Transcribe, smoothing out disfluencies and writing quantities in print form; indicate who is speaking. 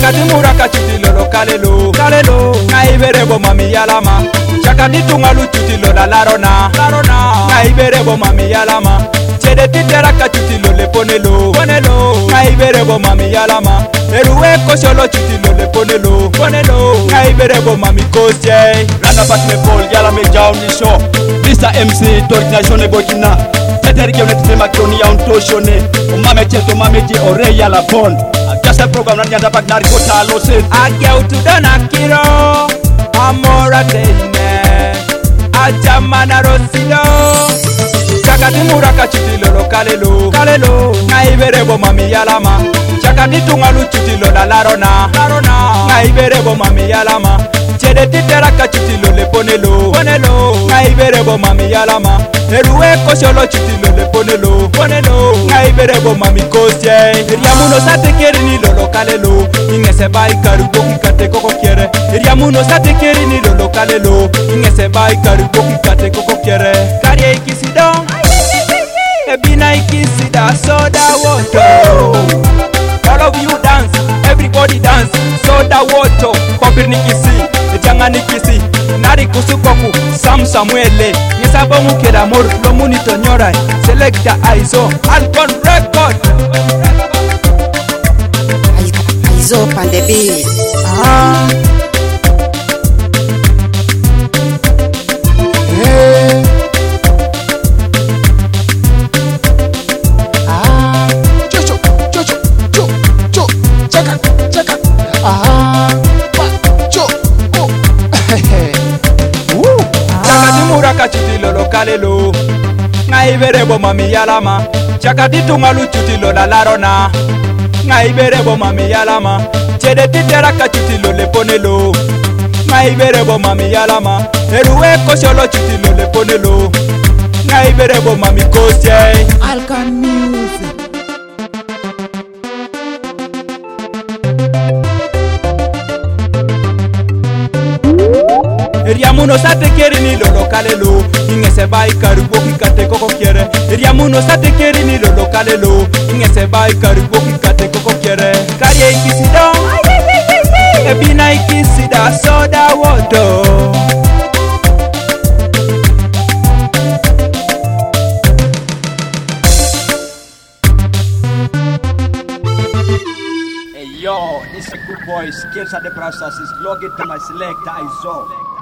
Speaker 1: Chakati muraka chuti lolo kalelo kalelo Naiberebo mami yalama Chakati tungalu chuti lola larona larona Naiberebo mami yalama Chede titera kachuti lole ponelo ponelo Naiberebo mami yalama Eruwe kosholo chuti lole ponelo ponelo Naiberebo mami kosye
Speaker 2: Rana bak me pol yala me jaw ni show Mr. MC Tortination Burkina Teteri ke unetite makoni ya untoshone Umame cheto mame ji ore yala bon Agasa program nani anda bak nari kota alose
Speaker 1: Agia utudana kiro Amora teine Ajamana rosilo Chakati muraka chuti lolo kalelo kalelo Naiberebo mami yalama Chakati tungalu chuti lola larona larona Naiberebo mami yalama Chede titera kachuti lole ponelo ponelo Naiberebo mami yalama Eruwe kosholo chuti lole ponelo ponelo Naiberebo mami kosye Riamuno sate keri ni lolo kalelo Ingese bai karubo kikate koko kiere Riamuno sate keri ni lolo kalelo Ingese bai karubo kikate koko kiere Karye ikisido Ebina ikisida soda water All of you dance, everybody dance Soda water, kopir nikisi Janga nikisi, nari kusukoku Sam Samuele, nisabo mukera mor Lomuni tonyorai, selecta Aizo Alcon record
Speaker 3: Aizo Pandebi
Speaker 1: Chakati muraka chuti lolo kalelo Naiberebo mami yalama Chakati tungalu chuti lola larona Naiberebo mami yalama Chede titera kachuti lole ponelo Naiberebo mami yalama Eruwe kosholo chuti lole ponelo Naiberebo mami kosye
Speaker 3: Alcan Music
Speaker 1: Riamuno sate keri ni lolo kalelo Ingese bai karubo kikate koko kiere Riamuno sate keri ni lolo kalelo Ingese bai karubo kikate koko kiere Karye ikisido Ebina ikisida soda water
Speaker 2: Hey yo, this is a good boy Skills at the process is log it to my selector Aizo